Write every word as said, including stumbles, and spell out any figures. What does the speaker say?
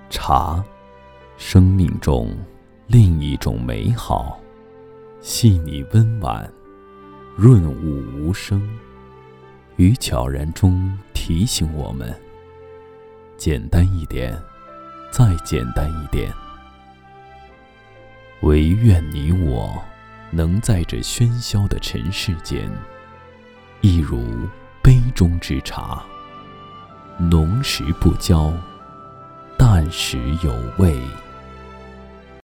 茶，生命中另一种美好，细腻温婉，润物无声，于悄然中提醒我们，简单一点，再简单一点。唯愿你我能在这喧嚣的尘世间，一如杯中之茶，浓时不骄，淡时有味。